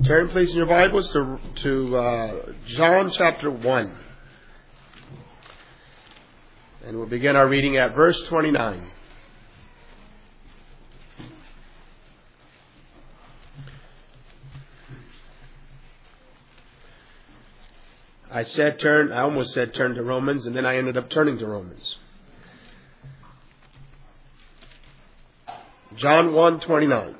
Turn please in your Bibles to John chapter 1. And we'll begin our reading at verse 29. I almost said turn to Romans, and then I ended up turning to Romans. John 1:29.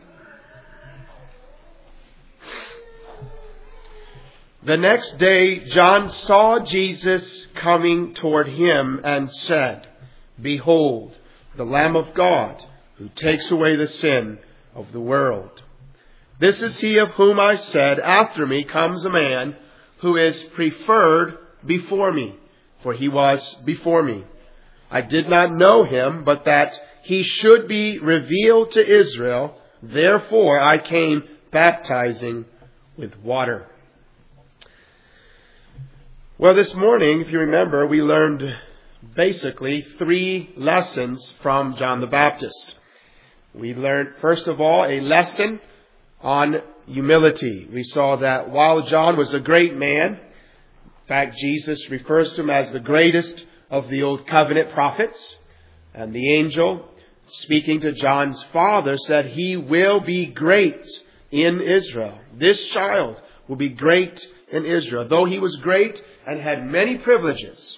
The next day John saw Jesus coming toward him and said, "Behold, the Lamb of God, who takes away the sin of the world. This is he of whom I said, after me comes a man who is preferred before me, for he was before me. I did not know him, but that he should be revealed to Israel. Therefore I came baptizing with water." Well, this morning, if you remember, we learned basically 3 lessons from John the Baptist. We learned, first of all, a lesson on humility. We saw that while John was a great man, in fact, Jesus refers to him as the greatest of the Old Covenant prophets, and the angel speaking to John's father said, "He will be great in Israel." This child will be great in Israel. Though he was great and had many privileges,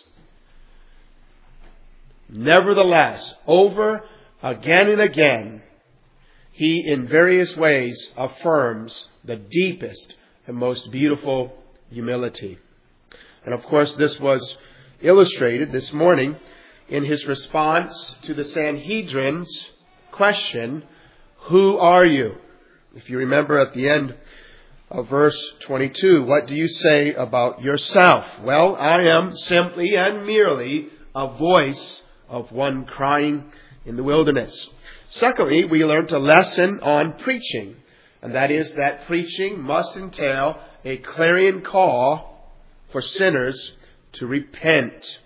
nevertheless, over again and again, he in various ways affirms the deepest and most beautiful humility. And of course, this was illustrated this morning in his response to the Sanhedrin's question, "Who are you?" If you remember at the end of verse 22, what do you say about yourself? Well, I am simply and merely a voice of one crying in the wilderness. Secondly, we learned a lesson on preaching, and that is that preaching must entail a clarion call for sinners to repent.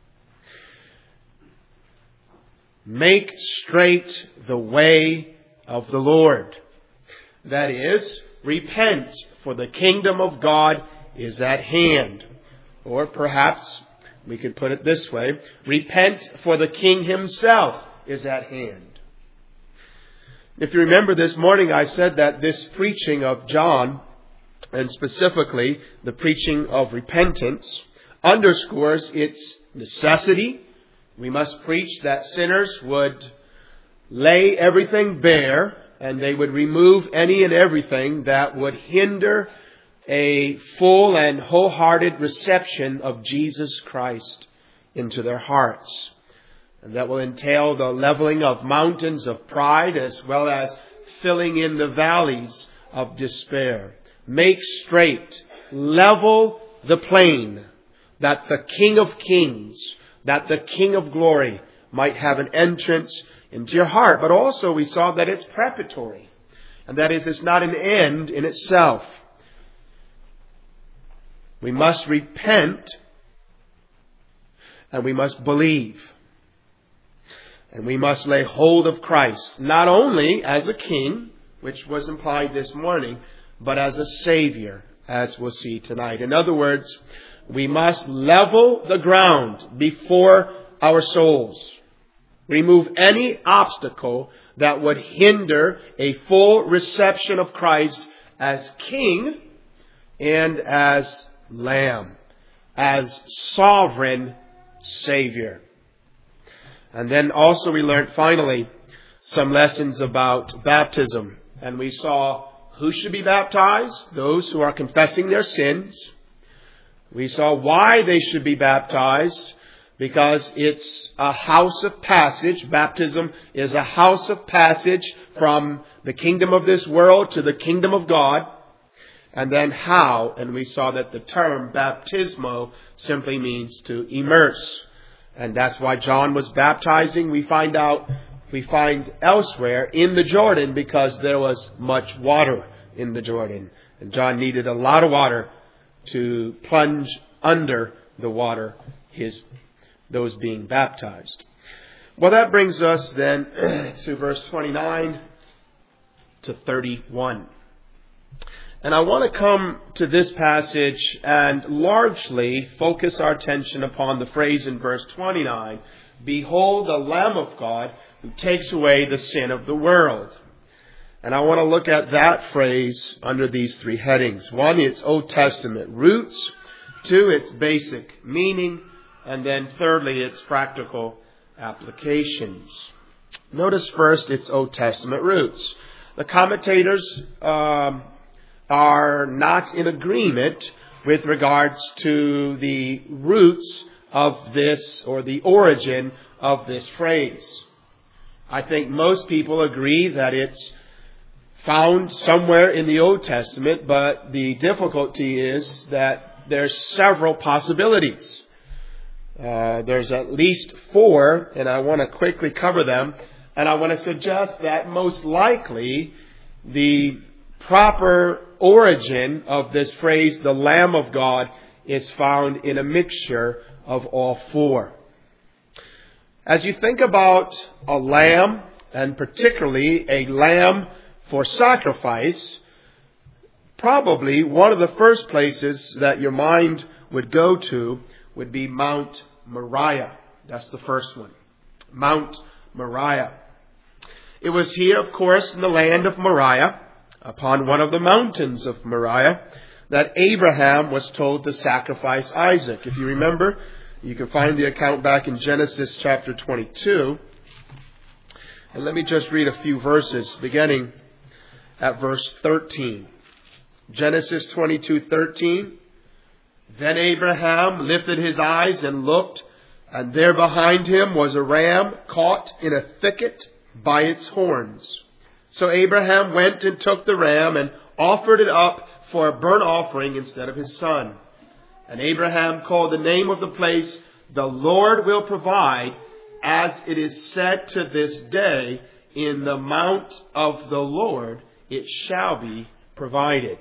Make straight the way of the Lord. That is, repent, for the kingdom of God is at hand. Or perhaps we could put it this way, repent, for the King himself is at hand. If you remember this morning, I said that this preaching of John, and specifically the preaching of repentance, underscores its necessity. We must preach that sinners would lay everything bare, and they would remove any and everything that would hinder a full and wholehearted reception of Jesus Christ into their hearts. And that will entail the leveling of mountains of pride as well as filling in the valleys of despair. Make straight, level the plain, that the King of Kings, that the King of Glory might have an entrance into your heart. But also we saw that it's preparatory. And that is, it's not an end in itself. We must repent and we must believe. And we must lay hold of Christ, not only as a king, which was implied this morning, but as a Savior, as we'll see tonight. In other words, we must level the ground before our souls. Remove any obstacle that would hinder a full reception of Christ as King and as Lamb, as sovereign Savior. And then also we learned finally some lessons about baptism. And we saw who should be baptized, those who are confessing their sins. We saw why they should be baptized, because it's a house of passage. Baptism is a house of passage from the kingdom of this world to the kingdom of God. And then how, and we saw that the term baptismo simply means to immerse. And that's why John was baptizing. We find elsewhere in the Jordan, because there was much water in the Jordan. And John needed a lot of water to plunge under the water, those being baptized. Well, that brings us then to verse 29 to 31. And I want to come to this passage and largely focus our attention upon the phrase in verse 29, "Behold the Lamb of God who takes away the sin of the world." And I want to look at that phrase under these three headings. One, its Old Testament roots. Two, its basic meaning. And then thirdly, its practical applications. Notice first its Old Testament roots. The commentators are not in agreement with regards to the roots of this or the origin of this phrase. I think most people agree that it's found somewhere in the Old Testament, but the difficulty is that there's several possibilities. There's at least 4, and I want to quickly cover them. And I want to suggest that most likely the proper origin of this phrase, the Lamb of God, is found in a mixture of all 4. As you think about a lamb, and particularly a lamb for sacrifice, probably one of the first places that your mind would go to would be Mount Moriah. That's the first one. Mount Moriah. It was here, of course, in the land of Moriah, upon one of the mountains of Moriah, that Abraham was told to sacrifice Isaac. If you remember, you can find the account back in Genesis chapter 22. And let me just read a few verses, beginning at verse 13. Genesis 22:13. Then Abraham lifted his eyes and looked, and there behind him was a ram caught in a thicket by its horns. So Abraham went and took the ram and offered it up for a burnt offering instead of his son. And Abraham called the name of the place, "The Lord will provide," as it is said to this day, "In the mount of the Lord it shall be provided."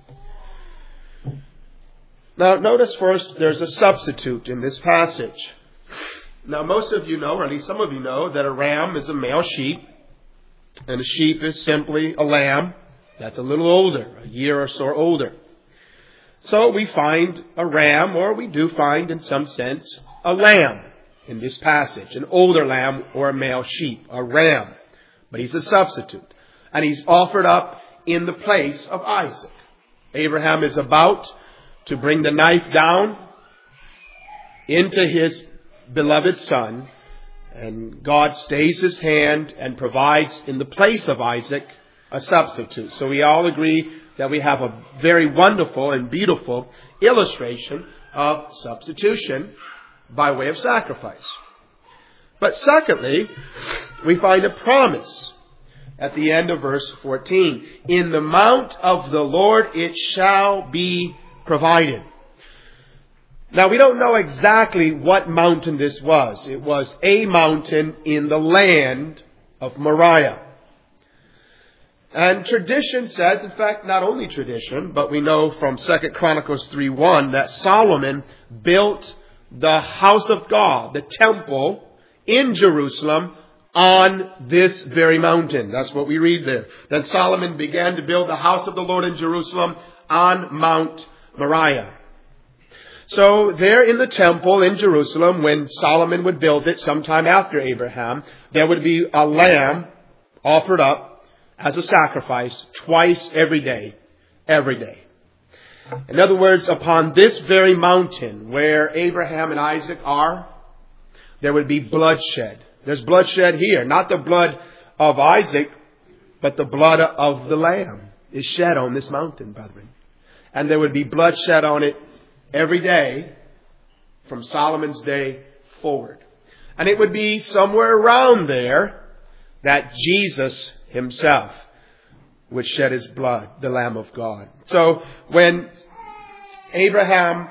Now notice first there's a substitute in this passage. Now most of you know, or at least some of you know, that a ram is a male sheep. And a sheep is simply a lamb that's a little older, a year or so older. So we find a ram, or we do find in some sense a lamb in this passage. An older lamb or a male sheep, a ram. But he's a substitute. And he's offered up in the place of Isaac. Abraham is about to bring the knife down into his beloved son. And God stays his hand and provides in the place of Isaac a substitute. So we all agree that we have a very wonderful and beautiful illustration of substitution by way of sacrifice. But secondly, we find a promise at the end of verse 14. "In the mount of the Lord it shall be provided." Now, we don't know exactly what mountain this was. It was a mountain in the land of Moriah. And tradition says, in fact, not only tradition, but we know from 2 Chronicles 3:1 that Solomon built the house of God, the temple in Jerusalem, on this very mountain. That's what we read there. Then Solomon began to build the house of the Lord in Jerusalem on Mount Moriah. So there in the temple in Jerusalem, when Solomon would build it sometime after Abraham, there would be a lamb offered up as a sacrifice twice every day. Every day. In other words, upon this very mountain where Abraham and Isaac are, there would be bloodshed. There's bloodshed here. Not the blood of Isaac, but the blood of the lamb is shed on this mountain, brethren. And there would be bloodshed on it every day from Solomon's day forward. And it would be somewhere around there that Jesus himself would shed his blood, the Lamb of God. So when Abraham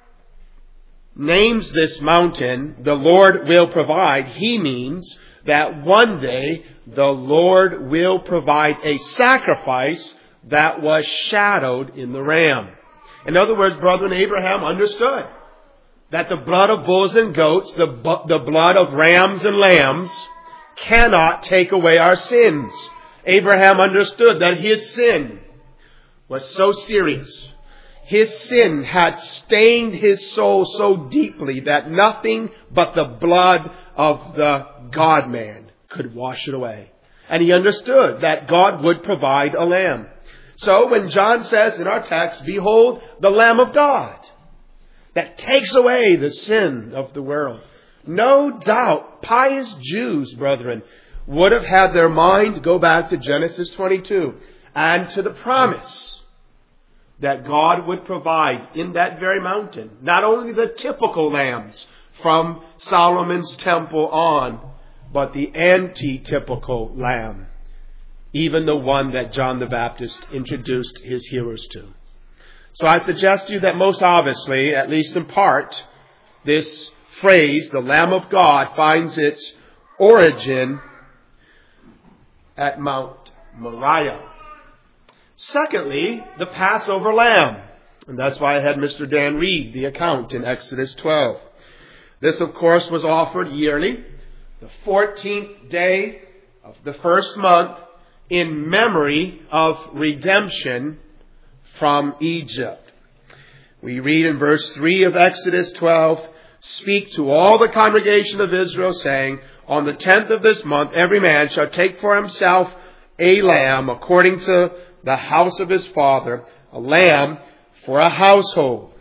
names this mountain, "The Lord will provide," he means that one day the Lord will provide a sacrifice that was shadowed in the ram. In other words, brethren, Abraham understood that the blood of bulls and goats, the blood of rams and lambs, cannot take away our sins. Abraham understood that his sin was so serious. His sin had stained his soul so deeply that nothing but the blood of the God-man could wash it away. And he understood that God would provide a lamb. So when John says in our text, "Behold, the Lamb of God," that takes away the sin of the world. No doubt, pious Jews, brethren, would have had their mind go back to Genesis 22 and to the promise that God would provide in that very mountain, not only the typical lambs from Solomon's temple on, but the anti-typical lamb, even the one that John the Baptist introduced his hearers to. So I suggest to you that most obviously, at least in part, this phrase, the Lamb of God, finds its origin at Mount Moriah. Secondly, the Passover lamb. And that's why I had Mr. Dan read the account in Exodus 12. This, of course, was offered yearly, the 14th day of the first month, in memory of redemption from Egypt. We read in verse 3 of Exodus 12, "Speak to all the congregation of Israel, saying, on the 10th of this month, every man shall take for himself a lamb according to the house of his father, a lamb for a household."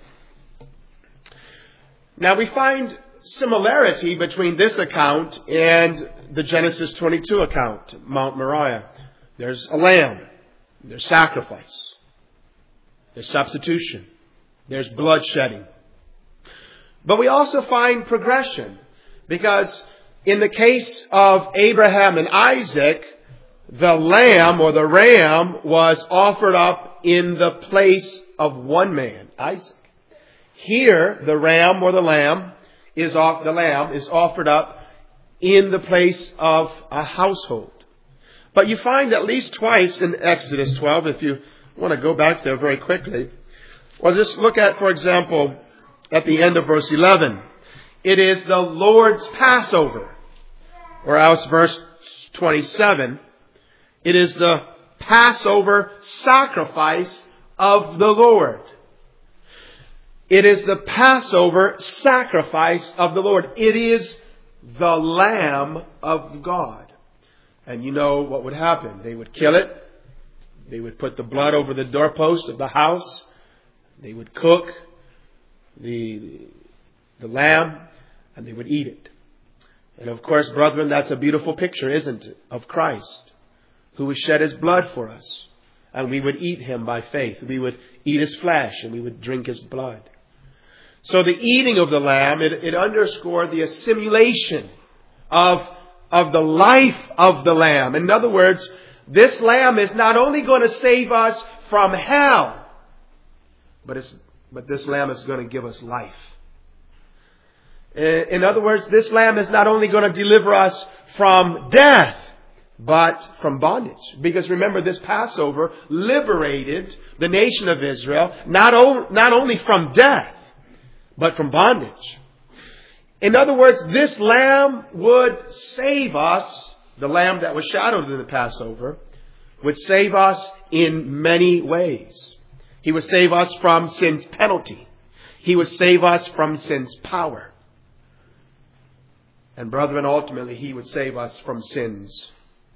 Now we find similarity between this account and the Genesis 22 account, Mount Moriah. There's a lamb, there's sacrifice, there's substitution, there's bloodshedding. But we also find progression, because in the case of Abraham and Isaac, the lamb or the ram was offered up in the place of one man, Isaac. Here, the ram or the lamb is offered up in the place of a household. But you find at least twice in Exodus 12, if you want to go back there very quickly. Well, just look at, for example, at the end of verse 11. It is the Lord's Passover. Or else verse 27. It is the Passover sacrifice of the Lord. It is the Passover sacrifice of the Lord. It is the Lamb of God. And you know what would happen. They would kill it. They would put the blood over the doorpost of the house. They would cook the lamb, and they would eat it. And of course, brethren, that's a beautiful picture, isn't it, of Christ, who would shed his blood for us. And we would eat him by faith. We would eat his flesh, and we would drink his blood. So the eating of the lamb, it underscored the assimilation of the life of the lamb. In other words, this lamb is not only going to save us from hell, but this lamb is going to give us life. In other words, this lamb is not only going to deliver us from death, but from bondage. Because remember, this Passover liberated the nation of Israel not only from death, but from bondage. In other words, this lamb would save us, the lamb that was shadowed in the Passover, would save us in many ways. He would save us from sin's penalty. He would save us from sin's power. And brethren, ultimately, he would save us from sin's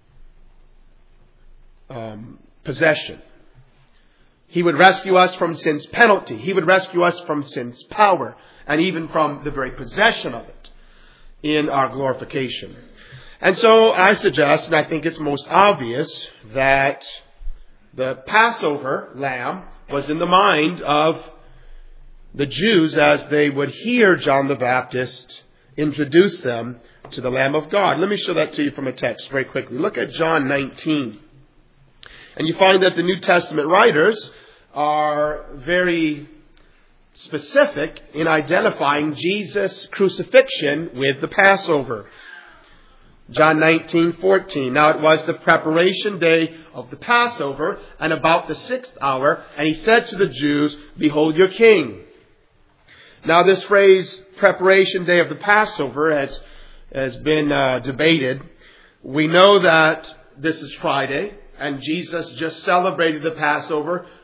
possession. He would rescue us from sin's penalty. He would rescue us from sin's power, and even from the very possession of it in our glorification. And so I suggest, and I think it's most obvious, that the Passover lamb was in the mind of the Jews as they would hear John the Baptist introduce them to the Lamb of God. Let me show that to you from a text very quickly. Look at John 19. And you find that the New Testament writers are very specific in identifying Jesus' crucifixion with the Passover. John 19:14. Now it was the preparation day of the Passover, and about the 6th hour, and he said to the Jews, "Behold your king." Now this phrase, preparation day of the Passover, has been debated. We know that this is Friday, and Jesus just celebrated the Passover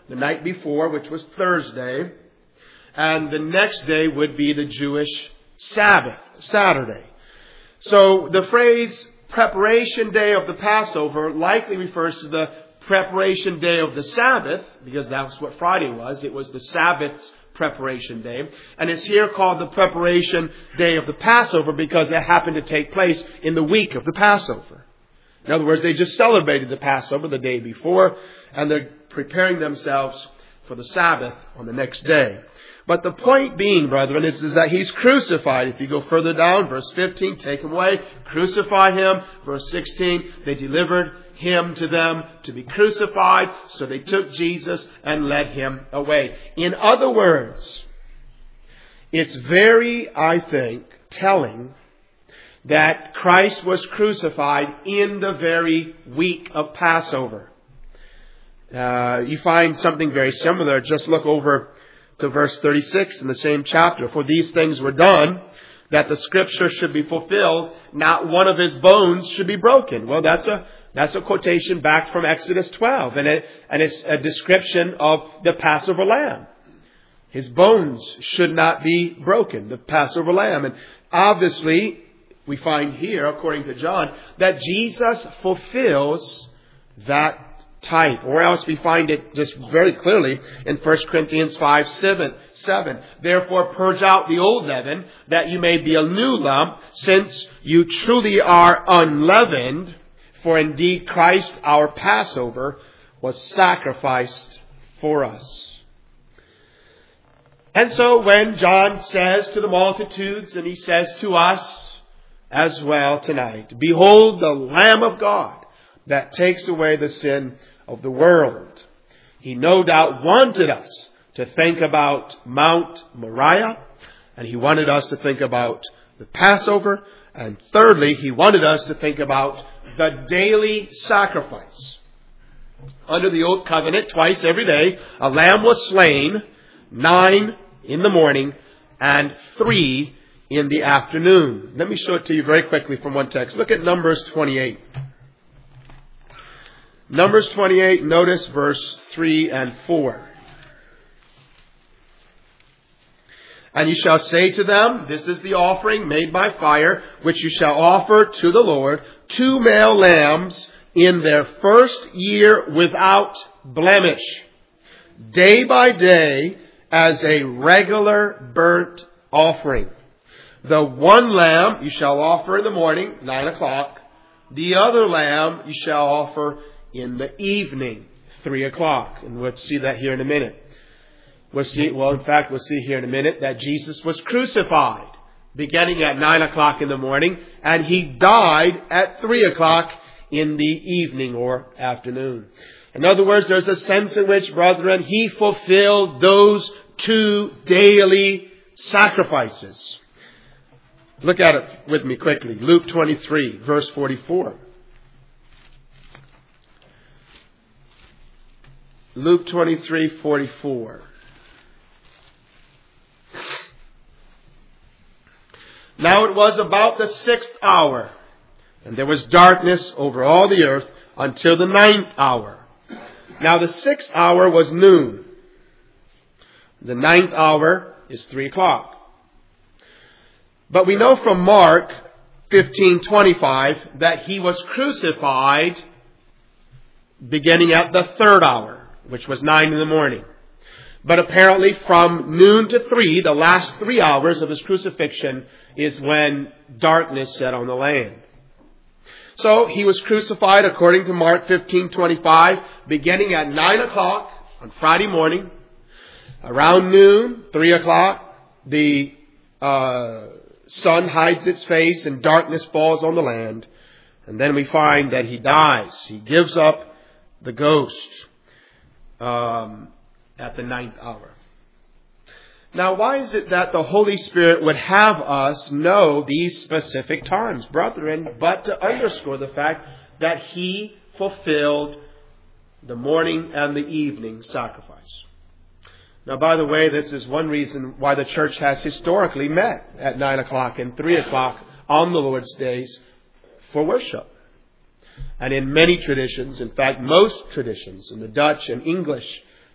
the night before, which was Thursday. And the next day would be the Jewish Sabbath, Saturday. So the phrase preparation day of the Passover likely refers to the preparation day of the Sabbath, because that's what Friday was. It was the Sabbath's preparation day. And it's here called the preparation day of the Passover because it happened to take place in the week of the Passover. In other words, they just celebrated the Passover the day before, and they're preparing themselves for the Sabbath on the next day. But the point being, brethren, is that He's crucified. If you go further down, verse 15, take Him away, crucify Him. Verse 16, they delivered Him to them to be crucified. So they took Jesus and led Him away. In other words, it's very, I think, telling that Christ was crucified in the very week of Passover. You find something very similar. Just look over to verse 36 in the same chapter. For these things were done, that the scripture should be fulfilled. Not one of His bones should be broken. Well, that's a quotation back from Exodus 12. And it's a description of the Passover lamb. His bones should not be broken. The Passover lamb. And obviously, we find here, according to John, that Jesus fulfills that type. Or else we find it just very clearly in 1 Corinthians 5:7. Therefore purge out the old leaven, that you may be a new lump, since you truly are unleavened. For indeed Christ our Passover was sacrificed for us. And so when John says to the multitudes, and he says to us as well tonight, behold the Lamb of God that takes away the sin of the world. He no doubt wanted us to think about Mount Moriah, and He wanted us to think about the Passover, and thirdly, He wanted us to think about the daily sacrifice. Under the Old Covenant, twice every day, a lamb was slain, 9 in the morning and 3 in the afternoon. Let me show it to you very quickly from one text. Look at Numbers 28. Numbers 28, notice verse 3 and 4. And you shall say to them, this is the offering made by fire, which you shall offer to the Lord, 2 male lambs in their first year without blemish, day by day as a regular burnt offering. The one lamb you shall offer in the morning, 9 o'clock. The other lamb you shall offer in the evening, 3 o'clock. And we'll see that here in a minute. We'll see here in a minute that Jesus was crucified beginning at 9 o'clock in the morning, and He died at 3 o'clock in the evening or afternoon. In other words, there's a sense in which, brethren, He fulfilled those 2 daily sacrifices. Look at it with me quickly. Luke 23, verse 44. Luke 23:44. Now it was about the 6th hour, and there was darkness over all the earth until the 9th hour. Now the 6th hour was noon. The 9th hour is 3 o'clock. But we know from Mark 15:25 that He was crucified beginning at the 3rd hour, which was 9 in the morning. But apparently from noon to 3, the last 3 hours of His crucifixion, is when darkness set on the land. So He was crucified according to Mark 15:25, beginning at 9 o'clock on Friday morning. Around noon, 3 o'clock, the sun hides its face and darkness falls on the land. And then we find that He dies. He gives up the ghost at the 9th hour. Now, why is it that the Holy Spirit would have us know these specific times, brethren, but to underscore the fact that He fulfilled the morning and the evening sacrifice? Now, by the way, this is one reason why the church has historically met at 9 o'clock and 3 o'clock on the Lord's days for worship. And in many traditions, in fact, most traditions, in the Dutch and English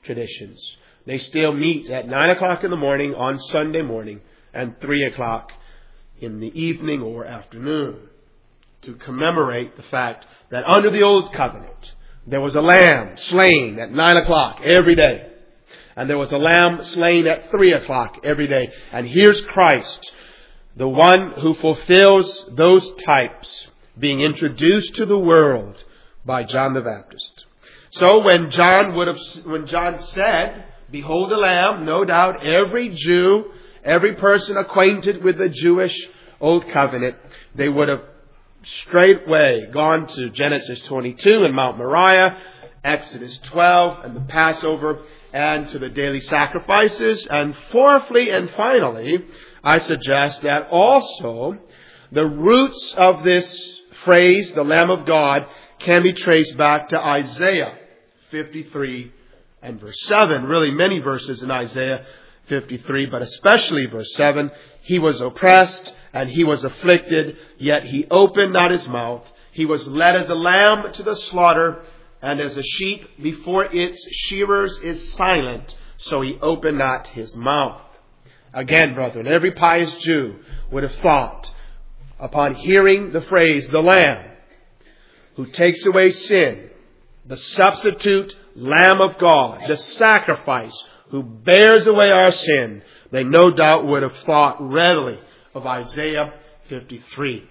traditions. They still meet at 9 o'clock in the morning on Sunday morning and 3 o'clock in the evening or afternoon to commemorate the fact that under the Old Covenant, there was a lamb slain at 9 o'clock every day. And there was a lamb slain at 3 o'clock every day. And here's Christ, the one who fulfills those types, being introduced to the world by John the Baptist. So when John said, "Behold the Lamb," no doubt every Jew, every person acquainted with the Jewish Old Covenant, they would have straightway gone to Genesis 22 and Mount Moriah, Exodus 12 and the Passover, and to the daily sacrifices. And fourthly and finally, I suggest that also the roots of this phrase, the Lamb of God, can be traced back to Isaiah 53 and verse 7. Really many verses in Isaiah 53, but especially verse 7. He was oppressed and he was afflicted, yet he opened not his mouth. He was led as a lamb to the slaughter, and as a sheep before its shearers is silent, so he opened not his mouth. Again, brethren, every pious Jew would have thought, upon hearing the phrase, the Lamb, who takes away sin, the substitute Lamb of God, the sacrifice, who bears away our sin, they no doubt would have thought readily of Isaiah 53.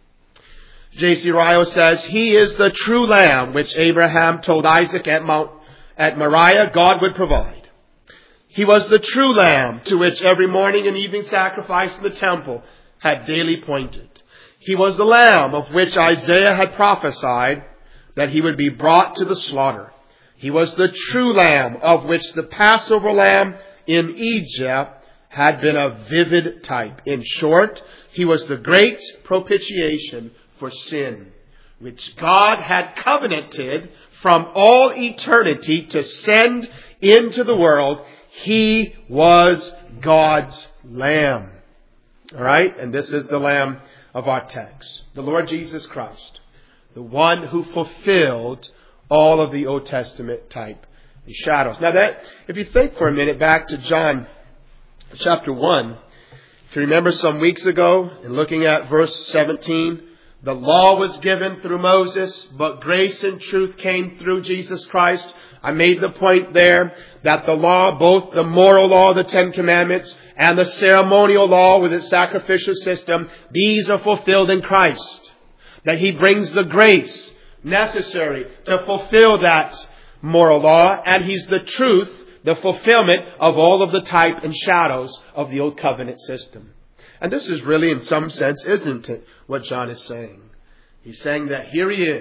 J.C. Ryle says, "He is the true Lamb which Abraham told Isaac at Moriah God would provide. He was the true Lamb to which every morning and evening sacrifice in the temple had daily pointed. He was the Lamb of which Isaiah had prophesied that he would be brought to the slaughter. He was the true Lamb of which the Passover lamb in Egypt had been a vivid type. In short, he was the great propitiation for sin, which God had covenanted from all eternity to send into the world. He was God's Lamb." All right? And this is the Lamb of our text, the Lord Jesus Christ, the one who fulfilled all of the Old Testament type and shadows. Now that, if you think for a minute back to John chapter 1, if you remember some weeks ago, in looking at verse 17, the law was given through Moses, but grace and truth came through Jesus Christ. I made the point there that the law, both the moral law, the Ten Commandments, and the ceremonial law with its sacrificial system, these are fulfilled in Christ. That He brings the grace necessary to fulfill that moral law, and He's the truth, the fulfillment of all of the type and shadows of the Old Covenant system. And this is really, in some sense, isn't it, what John is saying? He's saying that here He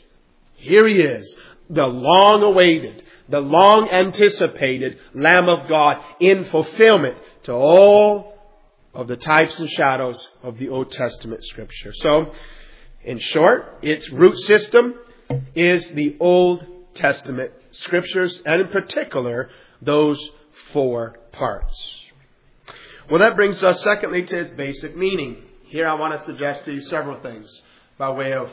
is, the long-awaited, the long-anticipated Lamb of God in fulfillment to all of the types and shadows of the Old Testament Scripture. So, in short, its root system is the Old Testament Scriptures, and in particular, those 4 parts. Well, that brings us, secondly, to its basic meaning. Here I want to suggest to you several things by way of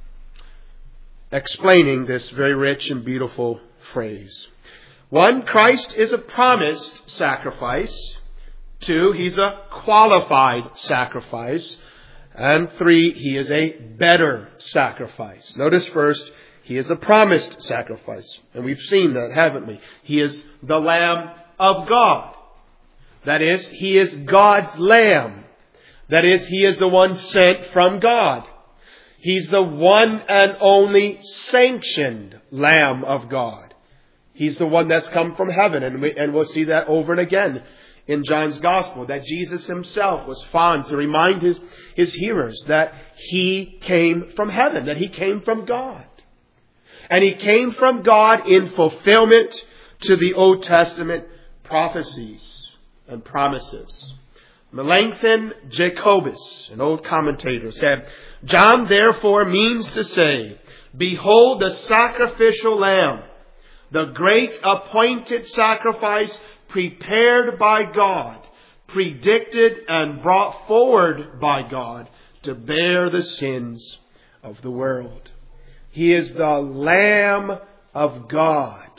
explaining this very rich and beautiful phrase. 1, Christ is a promised sacrifice. 2, He's a qualified sacrifice. And 3, He is a better sacrifice. Notice first, He is a promised sacrifice. And we've seen that, haven't we? He is the Lamb of God. That is, He is God's Lamb. That is, He is the one sent from God. He's the one and only sanctioned Lamb of God. He's the one that's come from heaven. And we'll see that over and again in John's Gospel, that Jesus Himself was fond to remind His hearers that He came from heaven, that He came from God. And He came from God in fulfillment to the Old Testament prophecies and promises. Melanchthon Jacobus, an old commentator, said, "John therefore means to say, behold the sacrificial lamb, the great appointed sacrifice prepared by God, predicted and brought forward by God to bear the sins of the world." He is the Lamb of God.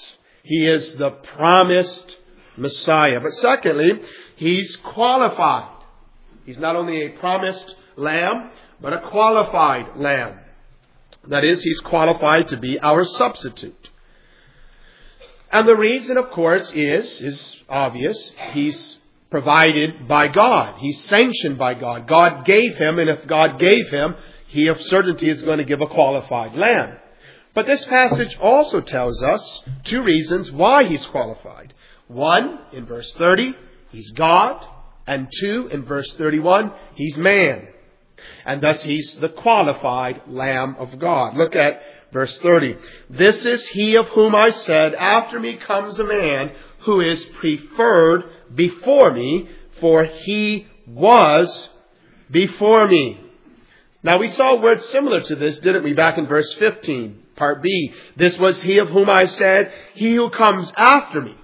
He is the promised Messiah. But secondly, He's qualified. He's not only a promised lamb, but a qualified lamb. That is, He's qualified to be our substitute. And the reason, of course, is obvious. He's provided by God. He's sanctioned by God. God gave Him, and if God gave Him, He of certainty is going to give a qualified lamb. But this passage also tells us two reasons why He's qualified. One, in verse 30, He's God. And two, in verse 31, He's man. And thus He's the qualified Lamb of God. Look at verse 30. This is He of whom I said, after me comes a man who is preferred before me, for He was before me. Now we saw words similar to this, didn't we, back in verse 15, part B. This was He of whom I said, He who comes after me.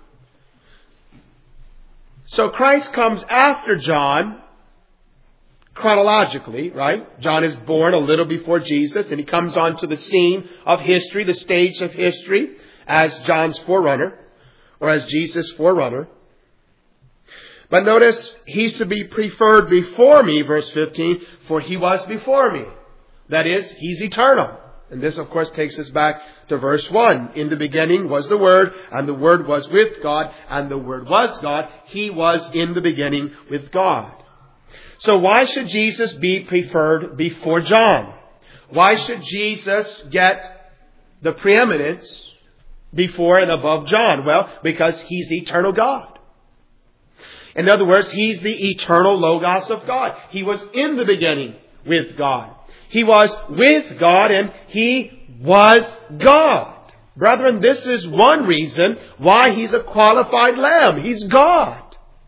So Christ comes after John, chronologically, right? John is born a little before Jesus, and he comes onto the scene of history, the stage of history, as John's forerunner, or as Jesus' forerunner. But notice, He's to be preferred before me, verse 15, for He was before me. That is, He's eternal. And this, of course, takes us back to verse 1. In the beginning was the Word, and the Word was with God, and the Word was God. He was in the beginning with God. So why should Jesus be preferred before John? Why should Jesus get the preeminence before and above John? Well, because He's the eternal God. In other words, He's the eternal Logos of God. He was in the beginning with God. He was with God, and He was God. Brethren, this is one reason why He's a qualified lamb. He's God.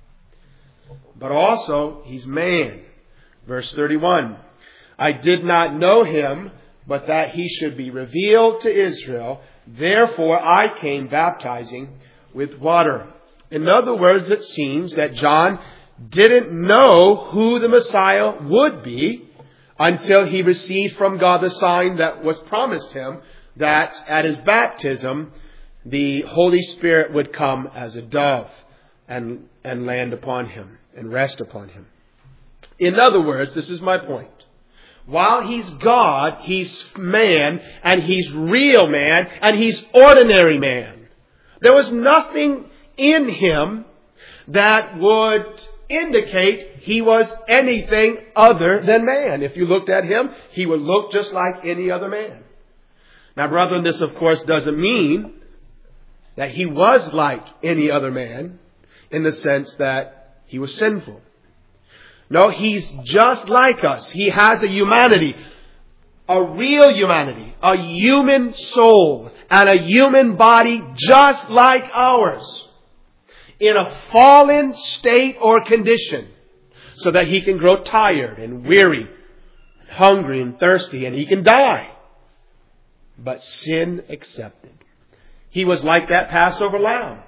But also, He's man. Verse 31. I did not know Him, but that He should be revealed to Israel. Therefore I came baptizing with water. In other words, it seems that John didn't know who the Messiah would be until he received from God the sign that was promised him, that at his baptism, the Holy Spirit would come as a dove and land upon him and rest upon him. In other words, this is my point. While He's God, He's man, and He's real man, and He's ordinary man. There was nothing in Him that would indicate He was anything other than man. If you looked at Him, He would look just like any other man. Now, brethren, this of course doesn't mean that He was like any other man in the sense that He was sinful. No, He's just like us. He has a humanity, a real humanity, a human soul, and a human body just like ours, in a fallen state or condition, so that He can grow tired and weary, hungry and thirsty, and He can die. But sin accepted. He was like that Passover lamb,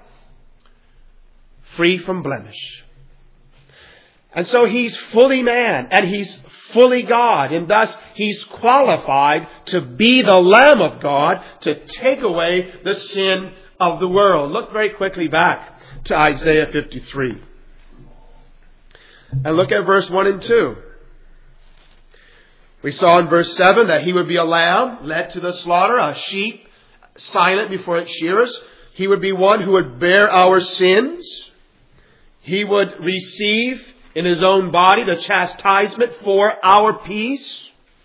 free from blemish. And so He's fully man and He's fully God, and thus He's qualified to be the Lamb of God to take away the sin of the world. Look very quickly back to Isaiah 53. And look at verse 1 and 2. We saw in verse 7 that He would be a lamb led to the slaughter, a sheep silent before its shearers. He would be one who would bear our sins. He would receive in His own body the chastisement for our peace.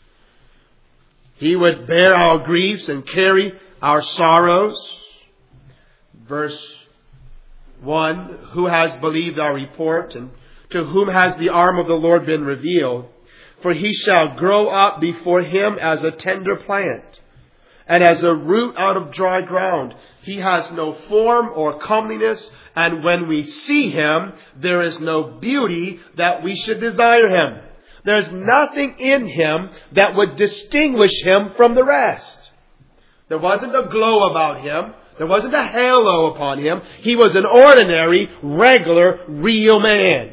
He would bear our griefs and carry our sorrows. Verse 1, who has believed our report, and to whom has the arm of the Lord been revealed? For He shall grow up before Him as a tender plant, and as a root out of dry ground. He has no form or comeliness, and when we see Him, there is no beauty that we should desire Him. There's nothing in Him that would distinguish Him from the rest. There wasn't a glow about Him. There wasn't a halo upon Him. He was an ordinary, regular, real man.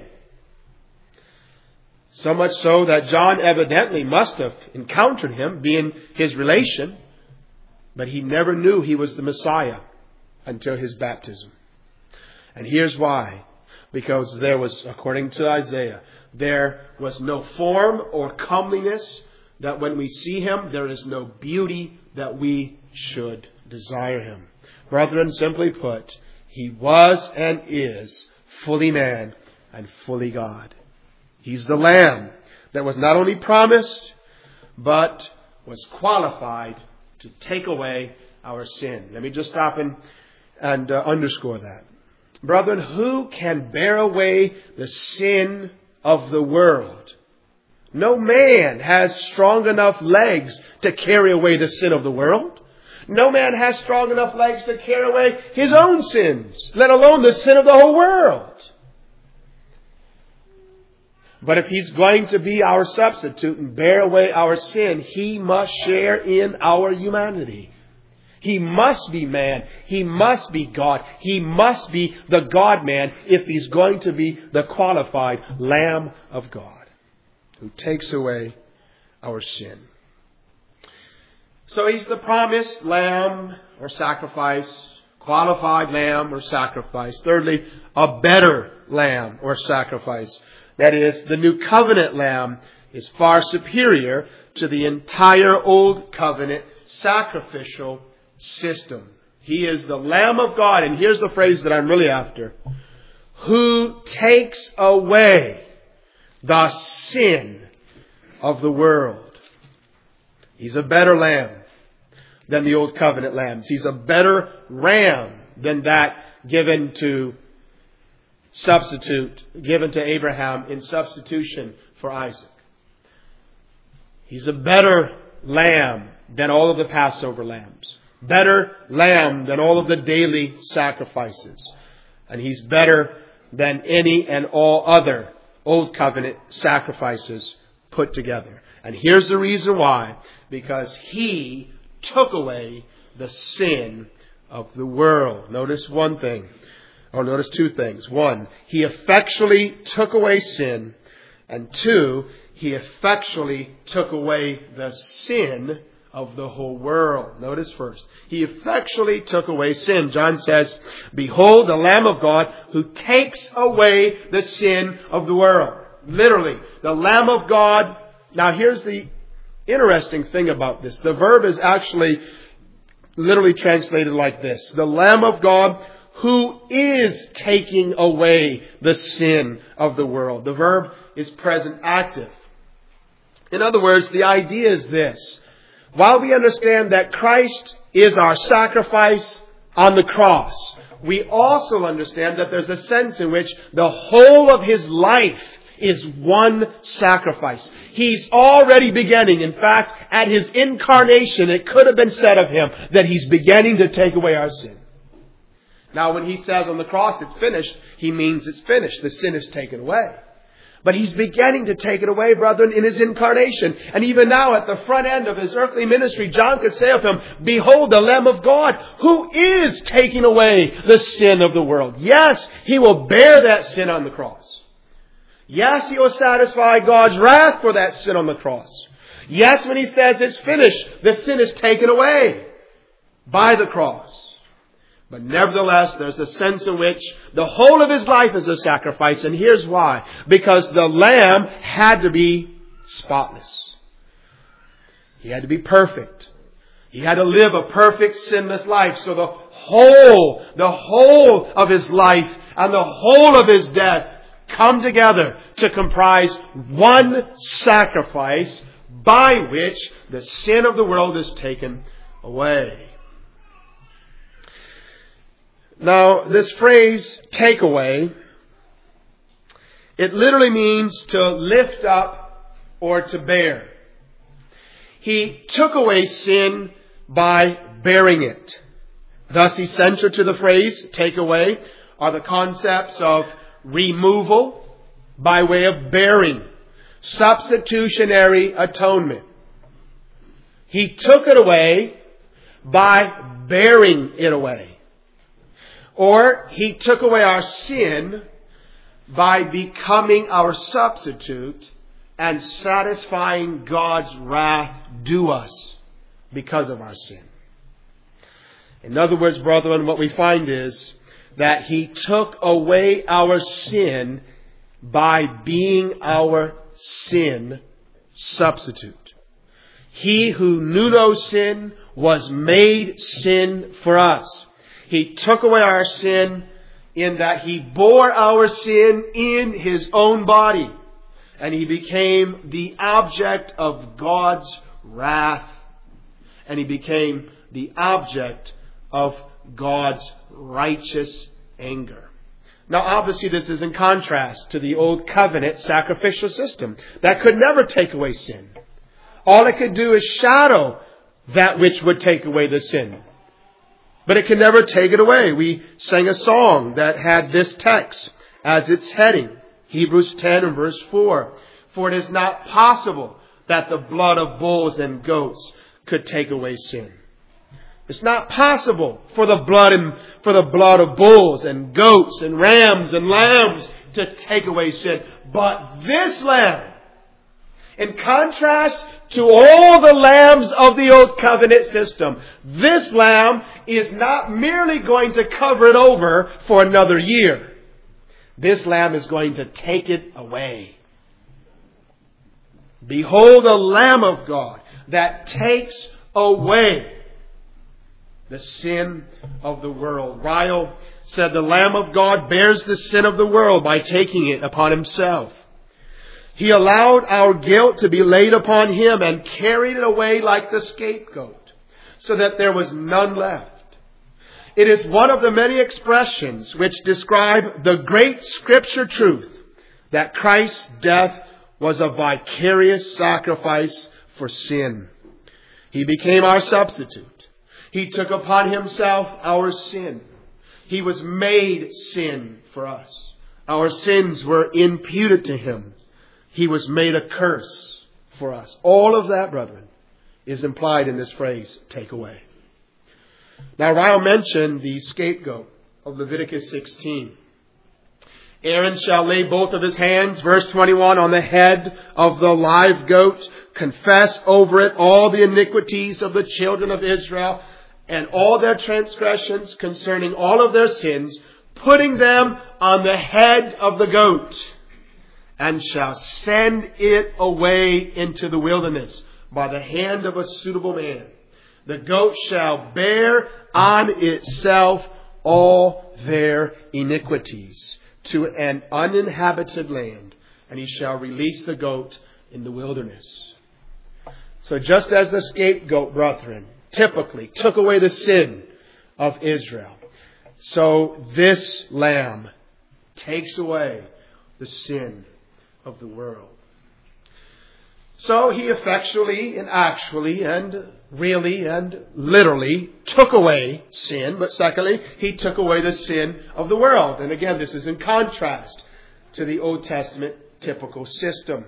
So much so that John evidently must have encountered Him, being his relation, but he never knew He was the Messiah. until His baptism. And here's why. Because there was, according to Isaiah, there was no form or comeliness that when we see Him, there is no beauty that we should desire Him. Brethren, simply put, He was and is fully man and fully God. He's the Lamb that was not only promised, but was qualified to take away our sin. Let me just stop and underscore that. Brethren, who can bear away the sin of the world? No man has strong enough legs to carry away the sin of the world. No man has strong enough legs to carry away his own sins, let alone the sin of the whole world. But if He's going to be our substitute and bear away our sin, He must share in our humanity. He must be man. He must be God. He must be the God-man if He's going to be the qualified Lamb of God who takes away our sin. So He's the promised Lamb or sacrifice, qualified Lamb or sacrifice. Thirdly, a better Lamb or sacrifice. That is, the new covenant Lamb is far superior to the entire Old Covenant sacrificial system. He is the Lamb of God, and here's the phrase that I'm really after, who takes away the sin of the world. He's a better Lamb than the Old Covenant lambs. He's a better ram than that given to Abraham in substitution for Isaac. He's a better lamb than all of the Passover lambs. Better lamb than all of the daily sacrifices. And He's better than any and all other Old Covenant sacrifices put together. And here's the reason why. Because He took away the sin of the world. Notice one thing. Or notice two things. One, He effectually took away sin. And two, He effectually took away the sin of the whole world. Notice first, He effectually took away sin. John says, "Behold the Lamb of God who takes away the sin of the world." Literally, the Lamb of God. Now here's the interesting thing about this. The verb is actually literally translated like this. The Lamb of God who is taking away the sin of the world. The verb is present active. In other words, the idea is this. While we understand that Christ is our sacrifice on the cross, we also understand that there's a sense in which the whole of His life is one sacrifice. He's already beginning. In fact, at His incarnation, it could have been said of Him that He's beginning to take away our sin. Now, when He says on the cross it's finished, He means it's finished. The sin is taken away. But He's beginning to take it away, brethren, in His incarnation. And even now, at the front end of His earthly ministry, John could say of Him, "Behold the Lamb of God who is taking away the sin of the world." Yes, He will bear that sin on the cross. Yes, He will satisfy God's wrath for that sin on the cross. Yes, when He says it's finished, the sin is taken away by the cross. But nevertheless, there's a sense in which the whole of His life is a sacrifice. And here's why. Because the Lamb had to be spotless. He had to be perfect. He had to live a perfect, sinless life. So the whole of His life and the whole of His death come together to comprise one sacrifice by which the sin of the world is taken away. Now, this phrase, take away, it literally means to lift up or to bear. He took away sin by bearing it. Thus, essential to the phrase, take away, are the concepts of removal by way of bearing, substitutionary atonement. He took it away by bearing it away. Or He took away our sin by becoming our substitute and satisfying God's wrath due us because of our sin. In other words, brethren, what we find is that He took away our sin by being our sin substitute. He who knew no sin was made sin for us. He took away our sin in that He bore our sin in His own body. And He became the object of God's wrath. And He became the object of God's righteous anger. Now, obviously, this is in contrast to the old covenant sacrificial system that could never take away sin. All it could do is shadow that which would take away the sin. But it can never take it away. We sang a song that had this text as its heading. Hebrews 10 and verse 4. For it is not possible that the blood of bulls and goats could take away sin. It's not possible for the blood of bulls and goats and rams and lambs to take away sin. But this lamb, in contrast to all the lambs of the old covenant system, this lamb is not merely going to cover it over for another year. This lamb is going to take it away. Behold the Lamb of God that takes away the sin of the world. Ryle said the Lamb of God bears the sin of the world by taking it upon Himself. He allowed our guilt to be laid upon Him and carried it away like the scapegoat, so that there was none left. It is one of the many expressions which describe the great Scripture truth that Christ's death was a vicarious sacrifice for sin. He became our substitute. He took upon Himself our sin. He was made sin for us. Our sins were imputed to Him. He was made a curse for us. All of that, brethren, is implied in this phrase, take away. Now, Ryle mentioned the scapegoat of Leviticus 16. Aaron shall lay both of his hands, verse 21, on the head of the live goat, confess over it all the iniquities of the children of Israel, and all their transgressions concerning all of their sins, putting them on the head of the goat, and shall send it away into the wilderness by the hand of a suitable man. The goat shall bear on itself all their iniquities to an uninhabited land, and he shall release the goat in the wilderness. So just as the scapegoat, brethren, typically took away the sin of Israel, so this lamb takes away the sin of the world. So He effectually and actually and really and literally took away sin. But secondly, He took away the sin of the world. And again, this is in contrast to the Old Testament typical system.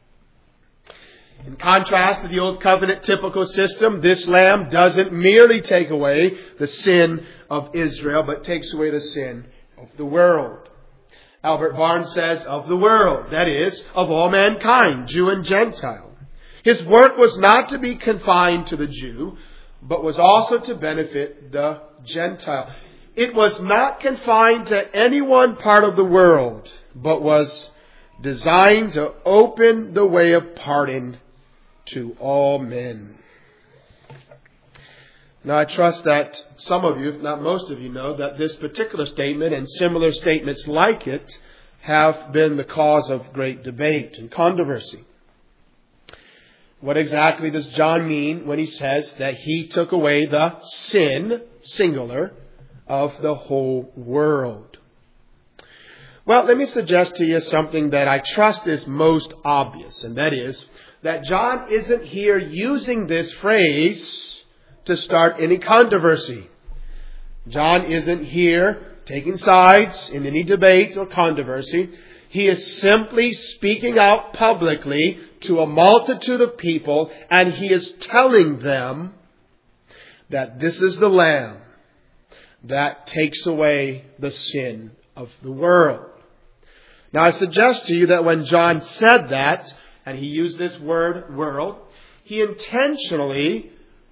In contrast to the Old Covenant typical system, this lamb doesn't merely take away the sin of Israel, but takes away the sin of the world. Albert Barnes says, of the world, that is, of all mankind, Jew and Gentile. His work was not to be confined to the Jew, but was also to benefit the Gentile. It was not confined to any one part of the world, but was designed to open the way of pardon to all men. Now, I trust that some of you, if not most of you, know that this particular statement and similar statements like it have been the cause of great debate and controversy. What exactly does John mean when he says that He took away the sin, singular, of the whole world? Well, let me suggest to you something that I trust is most obvious, and that is that John isn't here using this phrase to start any controversy. John isn't here taking sides in any debate or controversy. He is simply speaking out publicly to a multitude of people, and He is telling them that this is the Lamb that takes away the sin of the world. Now, I suggest to you that when John said that, and he used this word, world, he intentionally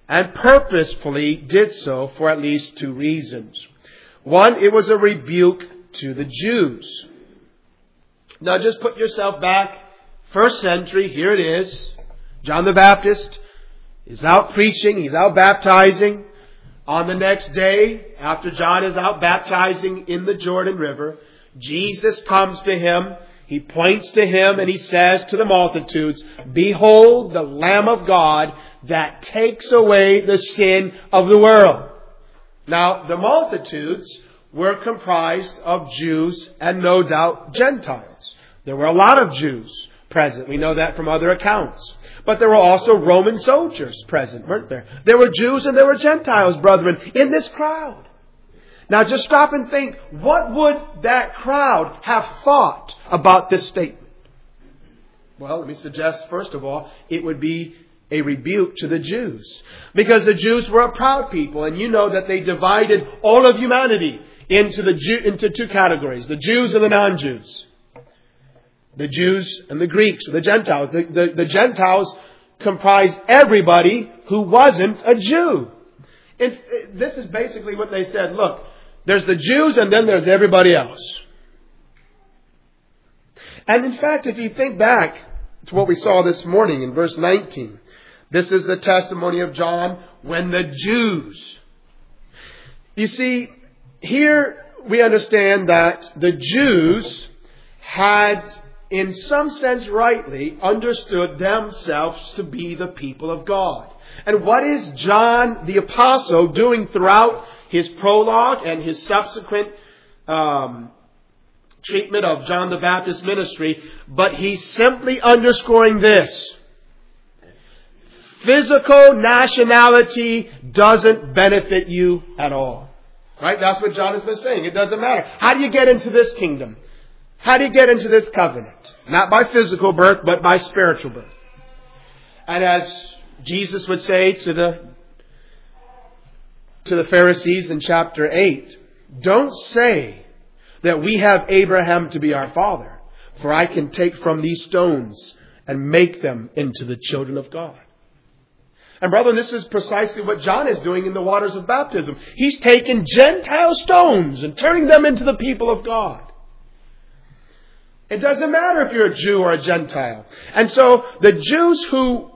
and purposefully did so for at least two reasons. One, it was a rebuke to the Jews. Now just put yourself back, first century, here it is. John the Baptist is out preaching, he's out baptizing. On the next day, after John is out baptizing in the Jordan River, Jesus comes to him, he points to him, and he says to the multitudes, "Behold the Lamb of God that takes away the sin of the world." Now, the multitudes were comprised of Jews and no doubt Gentiles. There were a lot of Jews present. We know that from other accounts. But there were also Roman soldiers present, weren't there? There were Jews and there were Gentiles, brethren, in this crowd. Now just stop and think, what would that crowd have thought about this statement? Well, let me suggest, first of all, it would be a rebuke to the Jews. Because the Jews were a proud people, and you know that they divided all of humanity into two categories, the Jews and the non-Jews. The Jews and the Greeks, or the Gentiles. The Gentiles comprised everybody who wasn't a Jew. This is basically what they said. Look, there's the Jews and then there's everybody else. And in fact, if you think back to what we saw this morning in verse 19, this is the testimony of John when the Jews. You see, here we understand that the Jews had, in some sense rightly, understood themselves to be the people of God. And what is John the Apostle doing throughout his prologue and his subsequent treatment of John the Baptist's ministry? But he's simply underscoring this. Physical nationality doesn't benefit you at all. Right? That's what John has been saying. It doesn't matter. How do you get into this kingdom? How do you get into this covenant? Not by physical birth, but by spiritual birth. And as Jesus would say to the Pharisees in chapter 8, don't say that we have Abraham to be our father, for I can take from these stones and make them into the children of God. And brethren, this is precisely what John is doing in the waters of baptism. He's taking Gentile stones and turning them into the people of God. It doesn't matter if you're a Jew or a Gentile. And so the Jews who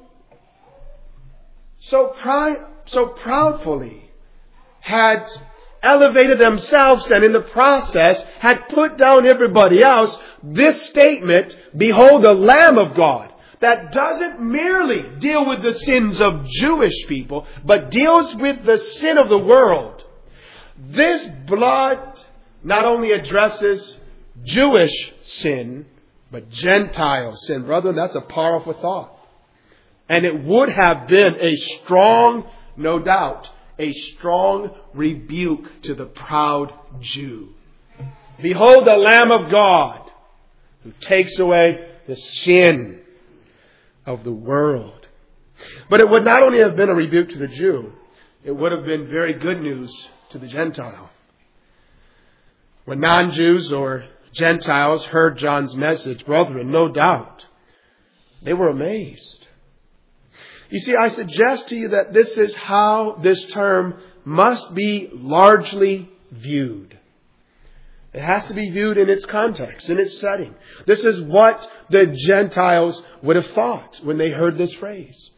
so proudly had elevated themselves and in the process had put down everybody else, this statement, "Behold the Lamb of God," that doesn't merely deal with the sins of Jewish people, but deals with the sin of the world. This blood not only addresses Jewish sin, but Gentile sin. Brother, that's a powerful thought. And it would have been a strong, no doubt, a strong rebuke to the proud Jew. Behold the Lamb of God who takes away the sin of the world. But it would not only have been a rebuke to the Jew, it would have been very good news to the Gentile. When non-Jews or Gentiles heard John's message, brethren, no doubt, they were amazed. You see, I suggest to you that this is how this term must be largely viewed. It has to be viewed in its context, in its setting. This is what the Gentiles would have thought when they heard this phrase.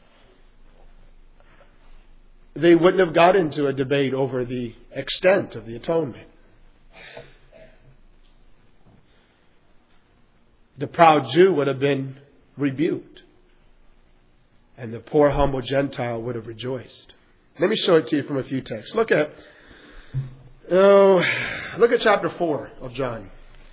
They wouldn't have got into a debate over the extent of the atonement. The proud Jew would have been rebuked. And the poor humble Gentile would have rejoiced. Let me show it to you from a few texts. Look at chapter 4 of John.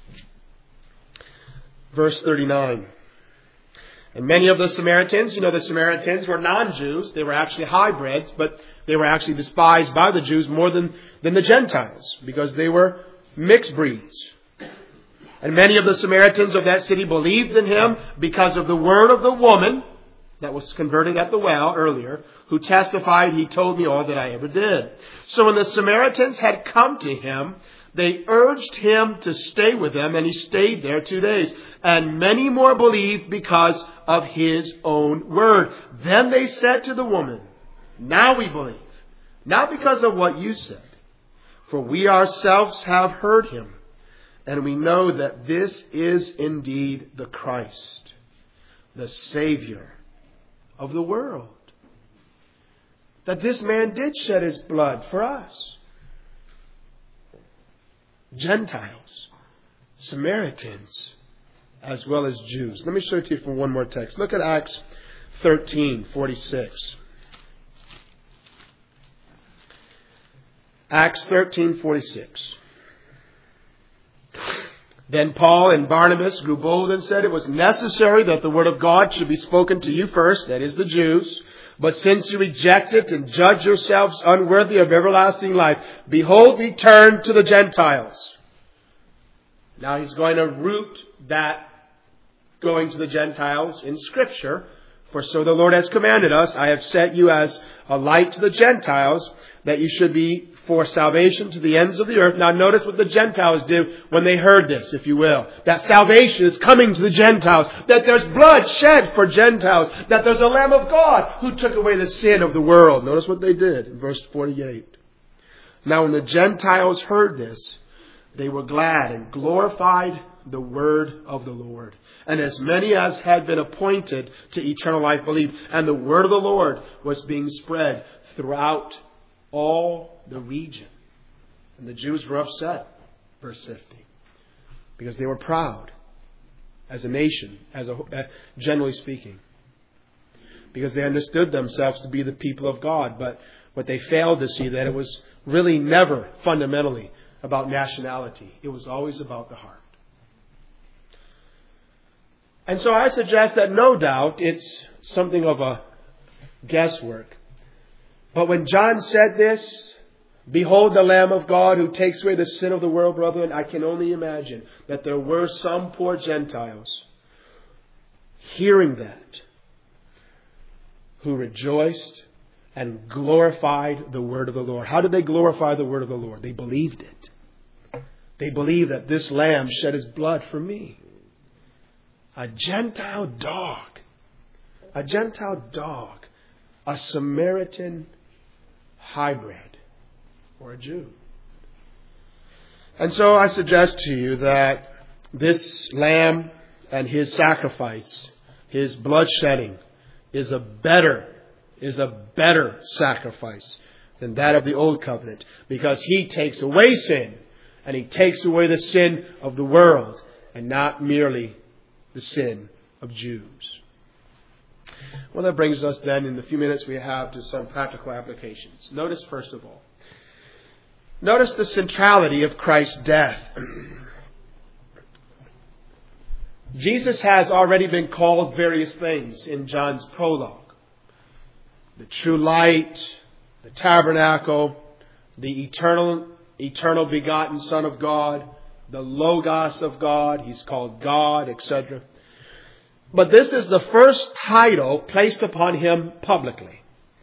Verse 39. And many of the Samaritans, the Samaritans were non-Jews. They were actually hybrids, but they were actually despised by the Jews more than the Gentiles because they were mixed breeds. And many of the Samaritans of that city believed in him because of the word of the woman that was converted at the well earlier, who testified, "He told me all that I ever did." So when the Samaritans had come to him, they urged him to stay with them, and he stayed there 2 days. And many more believed because of his own word. Then they said to the woman, Now we believe. Not because of what you said. For we ourselves have heard him. And we know that this is indeed the Christ, the Savior of the world. That this man did shed his blood for us. Gentiles, Samaritans, as well as Jews. Let me show it to you from one more text. Look at Acts 13:46. Acts 13:46. Then Paul and Barnabas grew bold and said, it was necessary that the word of God should be spoken to you first, that is the Jews. But since you reject it and judge yourselves unworthy of everlasting life, behold, we turn to the Gentiles. Now he's going to root that going to the Gentiles in Scripture. For so the Lord has commanded us, I have set you as a light to the Gentiles, that you should be for salvation to the ends of the earth. Now notice what the Gentiles do when they heard this, if you will. That salvation is coming to the Gentiles. That there's blood shed for Gentiles. That there's a Lamb of God who took away the sin of the world. Notice what they did in verse 48. Now when the Gentiles heard this, they were glad and glorified the word of the Lord. And as many as had been appointed to eternal life believed. And the word of the Lord was being spread throughout all the region. And the Jews were upset, verse 50, because they were proud as a nation, generally speaking, because they understood themselves to be the people of God. But what they failed to see, that it was really never fundamentally about nationality. It was always about the heart. And so I suggest that no doubt it's something of a guesswork. But when John said this, behold the Lamb of God who takes away the sin of the world, brethren, I can only imagine that there were some poor Gentiles hearing that who rejoiced and glorified the word of the Lord. How did they glorify the word of the Lord? They believed it. They believed that this Lamb shed his blood for me. A Gentile dog. A Gentile dog. A Samaritan hybrid. Or a Jew. And so I suggest to you that this Lamb and his sacrifice, his blood shedding, is a better sacrifice than that of the old covenant. Because he takes away sin. And he takes away the sin of the world. And not merely the sin of Jews. Well, that brings us then, in the few minutes we have, to some practical applications. Notice, first of all, notice the centrality of Christ's death. Jesus has already been called various things in John's prologue. The true light, the tabernacle, the eternal begotten Son of God, the Logos of God. He's called God, etc. But this is the first title placed upon him publicly.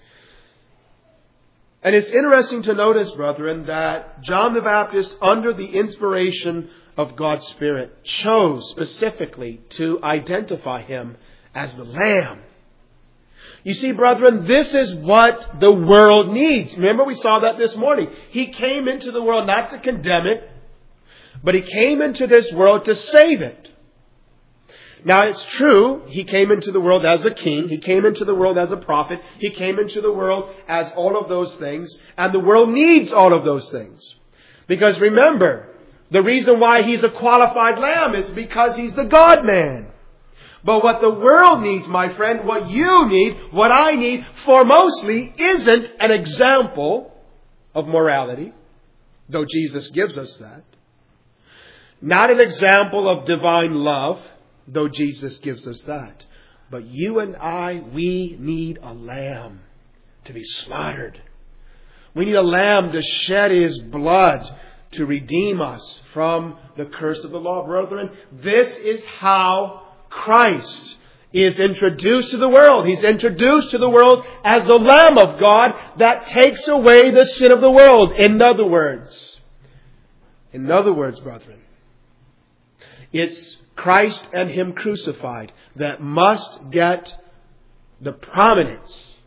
And it's interesting to notice, brethren, that John the Baptist, under the inspiration of God's Spirit, chose specifically to identify him as the Lamb. You see, brethren, this is what the world needs. Remember, we saw that this morning. He came into the world not to condemn it, but he came into this world to save it. Now, it's true, he came into the world as a king. He came into the world as a prophet. He came into the world as all of those things. And the world needs all of those things. Because remember, the reason why he's a qualified lamb is because he's the God-man. But what the world needs, my friend, what you need, what I need, foremostly isn't an example of morality, though Jesus gives us that. Not an example of divine love, though Jesus gives us that. But you and I, we need a lamb to be slaughtered. We need a lamb to shed his blood to redeem us from the curse of the law. Brethren, this is how Christ is introduced to the world. He's introduced to the world as the Lamb of God that takes away the sin of the world. In other words, brethren, it's Christ and Him crucified that must get the prominence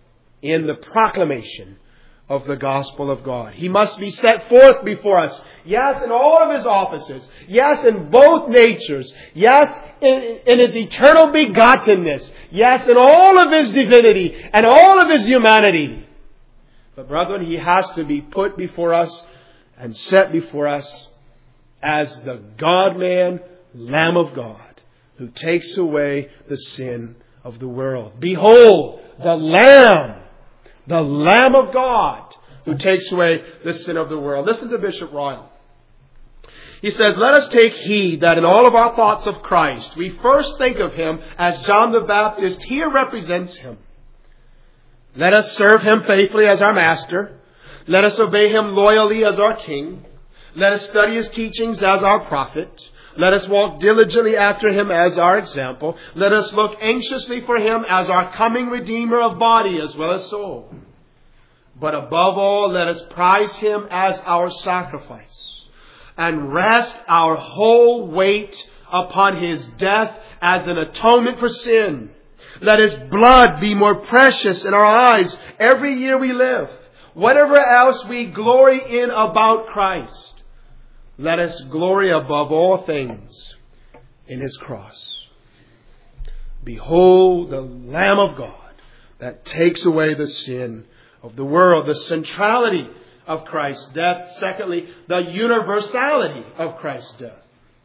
in the proclamation of the gospel of God. He must be set forth before us. Yes, in all of His offices. Yes, in both natures. Yes, in His eternal begottenness. Yes, in all of His divinity and all of His humanity. But brethren, He has to be put before us and set before us as the God-man, Lamb of God, who takes away the sin of the world. Behold, the Lamb of God, who takes away the sin of the world. Listen to Bishop Royal. He says, let us take heed that in all of our thoughts of Christ, we first think of Him as John the Baptist here represents Him. Let us serve Him faithfully as our Master. Let us obey Him loyally as our King. Let us study His teachings as our prophet. Let us walk diligently after Him as our example. Let us look anxiously for Him as our coming Redeemer of body as well as soul. But above all, let us prize Him as our sacrifice and rest our whole weight upon His death as an atonement for sin. Let His blood be more precious in our eyes every year we live. Whatever else we glory in about Christ, let us glory above all things in His cross. Behold the Lamb of God that takes away the sin of the world. The centrality of Christ's death. Secondly, the universality of Christ's death.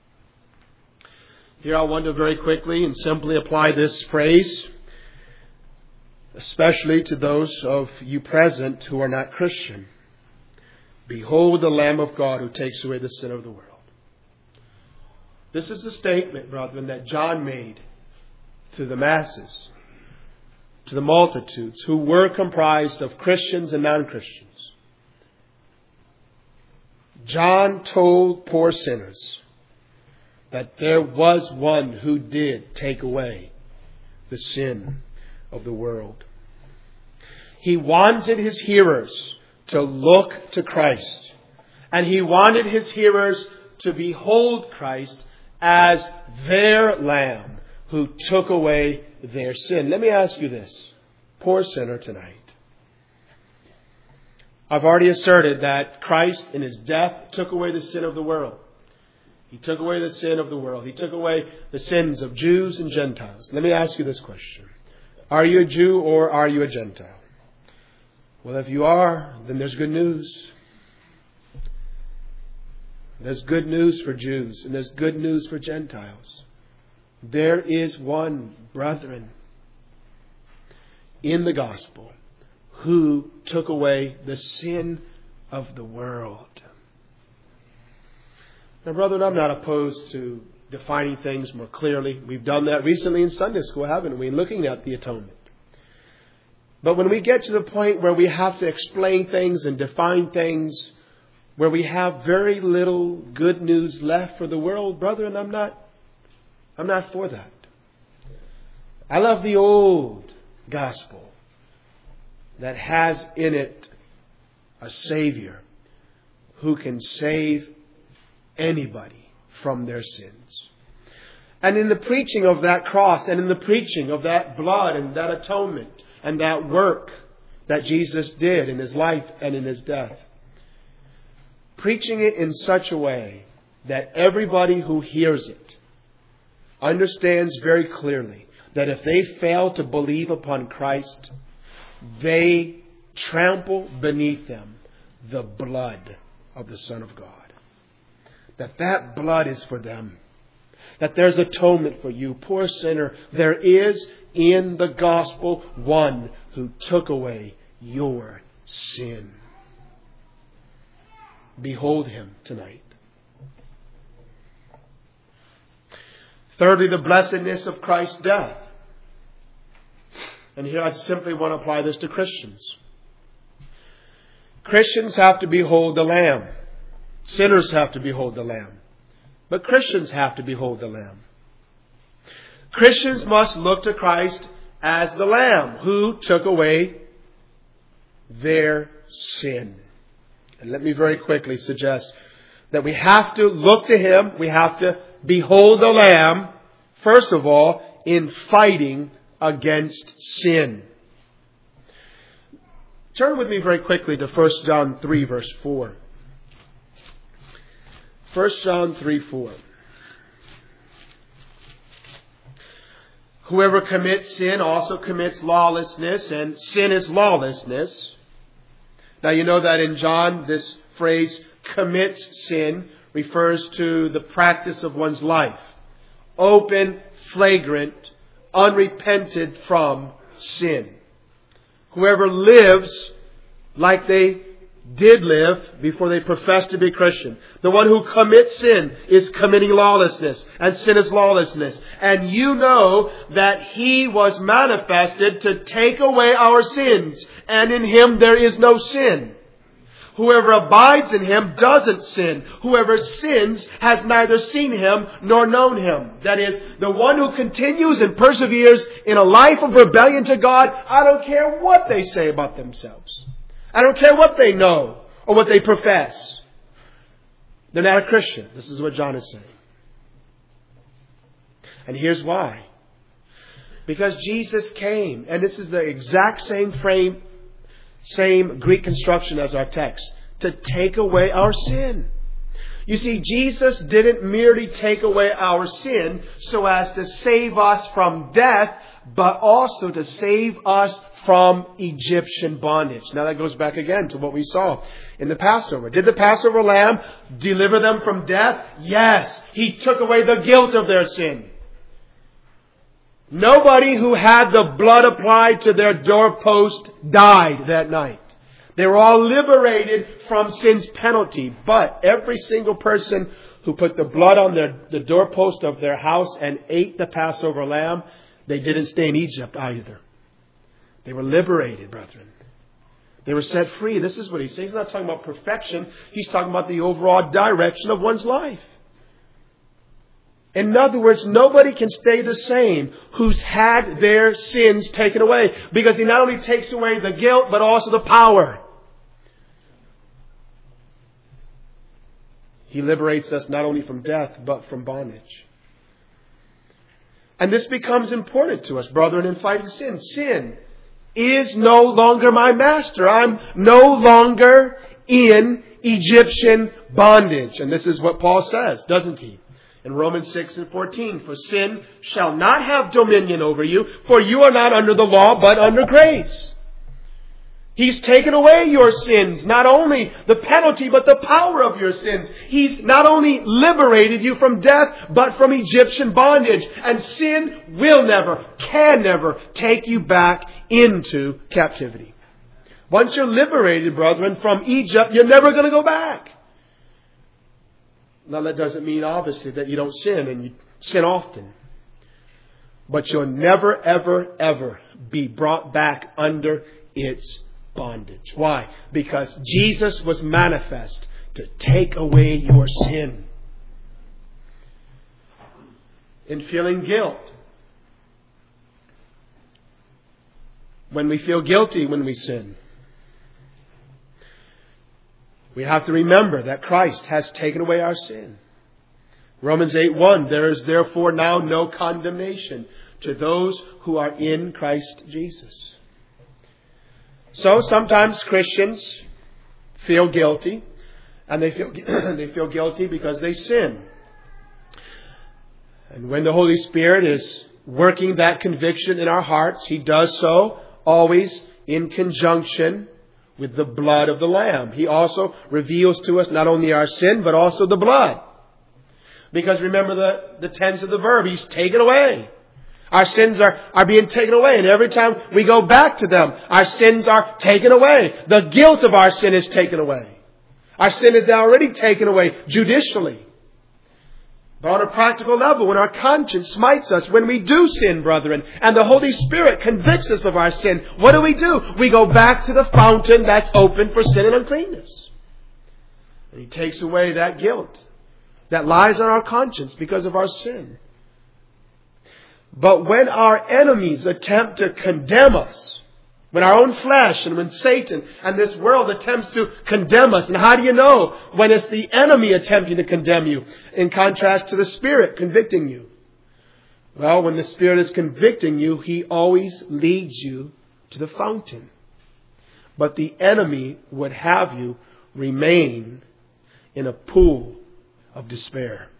Here I want to very quickly and simply apply this phrase, especially to those of you present who are not Christian. Behold the Lamb of God who takes away the sin of the world. This is the statement, brethren, that John made to the masses, to the multitudes who were comprised of Christians and non-Christians. John told poor sinners that there was one who did take away the sin of the world. He wanted His hearers to look to Christ. And He wanted His hearers to behold Christ as their Lamb who took away their sin. Let me ask you this, poor sinner tonight. I've already asserted that Christ in His death took away the sin of the world. He took away the sin of the world. He took away the sins of Jews and Gentiles. Let me ask you this question. Are you a Jew or are you a Gentile? Well, if you are, then there's good news. There's good news for Jews and there's good news for Gentiles. There is one, brethren, in the gospel who took away the sin of the world. Now, brethren, I'm not opposed to defining things more clearly. We've done that recently in Sunday school, haven't we? Looking at the atonement. But when we get to the point where we have to explain things and define things, where we have very little good news left for the world, brethren, I'm not for that. I love the old gospel that has in it a Savior who can save anybody from their sins. And in the preaching of that cross and in the preaching of that blood and that atonement and that work that Jesus did in His life and in His death, preaching it in such a way that everybody who hears it understands very clearly that if they fail to believe upon Christ, they trample beneath them the blood of the Son of God. That blood is for them. That there's atonement for you, poor sinner. There is in the gospel one who took away your sin. Behold Him tonight. Thirdly, the blessedness of Christ's death. And here I simply want to apply this to Christians. Christians have to behold the Lamb. Sinners have to behold the Lamb. But Christians have to behold the Lamb. Christians must look to Christ as the Lamb who took away their sin. And let me very quickly suggest that we have to look to Him. We have to behold the Lamb, first of all, in fighting against sin. Turn with me very quickly to 1 John 3, verse 4. 1 John 3, 4. Whoever commits sin also commits lawlessness, and sin is lawlessness. Now you know that in John, this phrase, commits sin, refers to the practice of one's life. Open, flagrant, unrepented from sin. Whoever lives like they did live before they professed to be Christian. The one who commits sin is committing lawlessness, and sin is lawlessness. And you know that He was manifested to take away our sins, and in Him there is no sin. Whoever abides in Him doesn't sin. Whoever sins has neither seen Him nor known Him. That is, the one who continues and perseveres in a life of rebellion to God, I don't care what they say about themselves. I don't care what they know or what they profess. They're not a Christian. This is what John is saying. And here's why. Because Jesus came, and this is the exact same Greek construction as our text, to take away our sin. You see, Jesus didn't merely take away our sin so as to save us from death, but also to save us from Egyptian bondage. Now that goes back again to what we saw in the Passover. Did the Passover lamb deliver them from death? Yes. He took away the guilt of their sin. Nobody who had the blood applied to their doorpost died that night. They were all liberated from sin's penalty. But every single person who put the blood on the doorpost of their house and ate the Passover lamb, they didn't stay in Egypt either. They were liberated, brethren. They were set free. This is what he's saying. He's not talking about perfection. He's talking about the overall direction of one's life. In other words, nobody can stay the same who's had their sins taken away. Because He not only takes away the guilt, but also the power. He liberates us not only from death, but from bondage. And this becomes important to us, brethren, in fighting sin. Sin is no longer my master. I'm no longer in Egyptian bondage. And this is what Paul says, doesn't he? In Romans 6:14, for sin shall not have dominion over you, for you are not under the law, but under grace. He's taken away your sins, not only the penalty, but the power of your sins. He's not only liberated you from death, but from Egyptian bondage. And sin will never, can never take you back into captivity. Once you're liberated, brethren, from Egypt, you're never going to go back. Now that doesn't mean, obviously, that you don't sin and you sin often. But you'll never, ever, ever be brought back under its bondage. Why? Because Jesus was manifest to take away your sin. In feeling guilt, when we feel guilty when we sin, we have to remember that Christ has taken away our sin. Romans 8:1, there is therefore now no condemnation to those who are in Christ Jesus. So sometimes Christians feel guilty, and they feel guilty because they sin. And when the Holy Spirit is working that conviction in our hearts, He does so always in conjunction with the blood of the Lamb. He also reveals to us not only our sin, but also the blood. Because remember the tense of the verb, He's taken away. Our sins are being taken away. And every time we go back to them, our sins are taken away. The guilt of our sin is taken away. Our sin is already taken away judicially. But on a practical level, when our conscience smites us, when we do sin, brethren, and the Holy Spirit convicts us of our sin, what do? We go back to the fountain that's open for sin and uncleanness. And He takes away that guilt that lies on our conscience because of our sin. But when our enemies attempt to condemn us, when our own flesh and when Satan and this world attempts to condemn us, and how do you know when it's the enemy attempting to condemn you in contrast to the Spirit convicting you? Well, when the Spirit is convicting you, He always leads you to the fountain. But the enemy would have you remain in a pool of despair.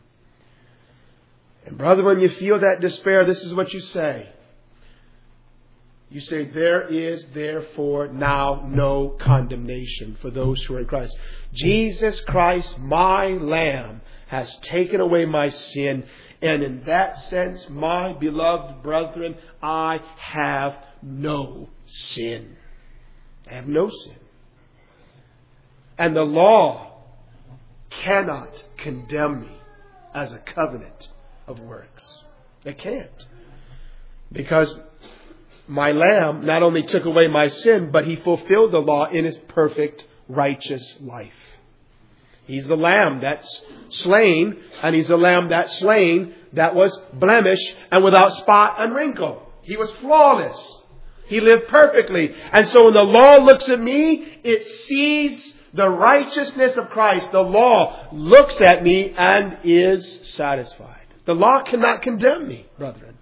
And brother, when you feel that despair, this is what you say. You say, there is therefore now no condemnation for those who are in Christ. Jesus Christ, my Lamb, has taken away my sin. And in that sense, my beloved brethren, I have no sin. I have no sin. And the law cannot condemn me as a covenant of works. It can't. Because my Lamb not only took away my sin, but He fulfilled the law in His perfect, righteous life. He's the Lamb that's slain, and He's the Lamb that's slain that was blemished and without spot and wrinkle. He was flawless. He lived perfectly. And so when the law looks at me, it sees the righteousness of Christ. The law looks at me and is satisfied. The law cannot condemn me, brethren.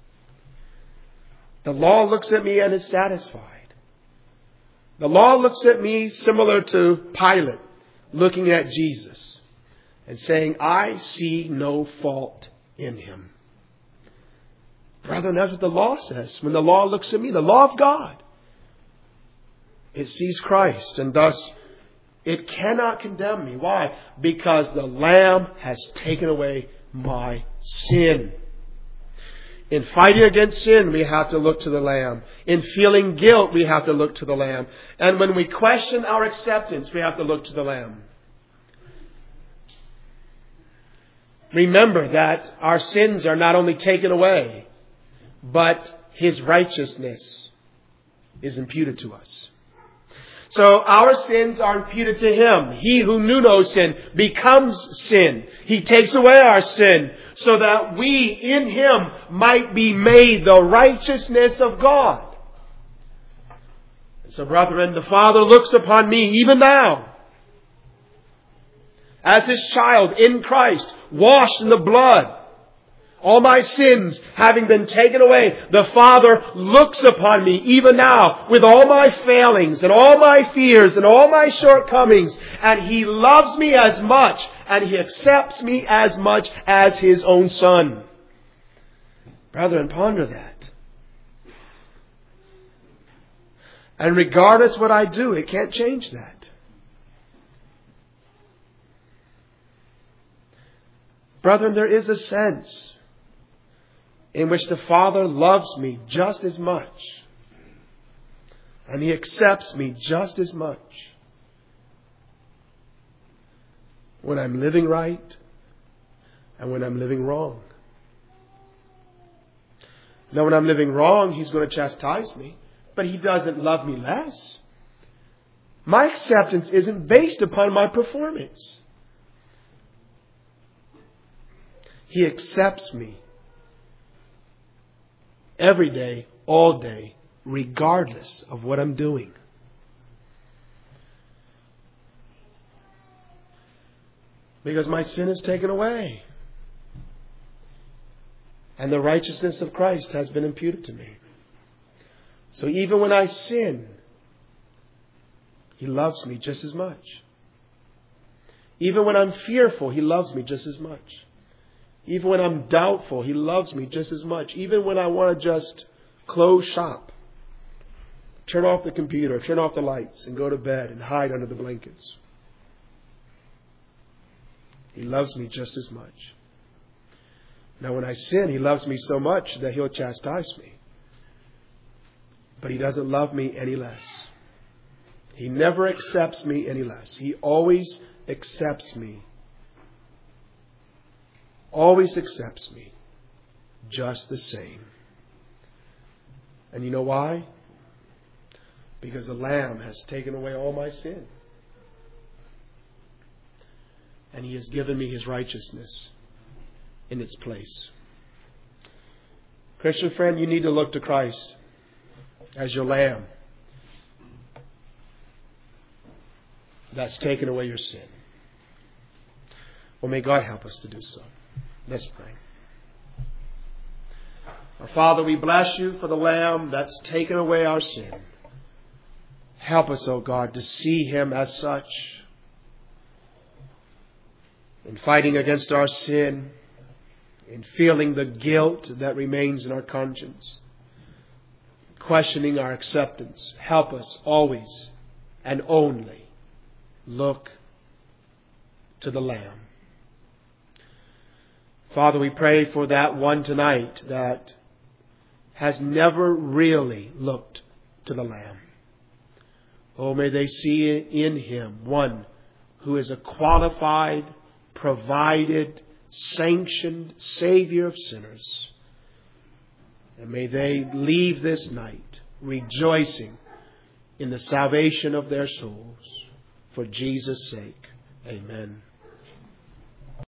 The law looks at me and is satisfied. The law looks at me similar to Pilate looking at Jesus and saying, I see no fault in Him. Brethren, that's what the law says. When the law looks at me, the law of God, it sees Christ, and thus it cannot condemn me. Why? Because the Lamb has taken away my sin. In fighting against sin, we have to look to the Lamb. In feeling guilt, we have to look to the Lamb. And when we question our acceptance, we have to look to the Lamb. Remember that our sins are not only taken away, but His righteousness is imputed to us. So our sins are imputed to Him. He who knew no sin becomes sin. He takes away our sin so that we in Him might be made the righteousness of God. So brethren, the Father looks upon me even now as His child in Christ, washed in the blood. All my sins having been taken away, the Father looks upon me even now with all my failings and all my fears and all my shortcomings. And He loves me as much and He accepts me as much as His own Son. Brethren, ponder that. And regardless what I do, it can't change that. Brethren, there is a sense in which the Father loves me just as much. And He accepts me just as much when I'm living right and when I'm living wrong. Now, when I'm living wrong, He's going to chastise me, but He doesn't love me less. My acceptance isn't based upon my performance. He accepts me every day, all day, regardless of what I'm doing. Because my sin is taken away. And the righteousness of Christ has been imputed to me. So even when I sin, He loves me just as much. Even when I'm fearful, He loves me just as much. Even when I'm doubtful, He loves me just as much. Even when I want to just close shop, turn off the computer, turn off the lights, and go to bed and hide under the blankets, He loves me just as much. Now, when I sin, He loves me so much that He'll chastise me. But He doesn't love me any less. He never accepts me any less. He always accepts me. Always accepts me just the same. And you know why? Because the Lamb has taken away all my sin. And He has given me His righteousness in its place. Christian friend, you need to look to Christ as your Lamb that's taken away your sin. Well, may God help us to do so. Let's pray. Our Father, we bless You for the Lamb that's taken away our sin. Help us, O God, to see Him as such. In fighting against our sin, in feeling the guilt that remains in our conscience, questioning our acceptance, help us always and only look to the Lamb. Father, we pray for that one tonight that has never really looked to the Lamb. Oh, may they see in Him one who is a qualified, provided, sanctioned Savior of sinners. And may they leave this night rejoicing in the salvation of their souls. For Jesus' sake, amen.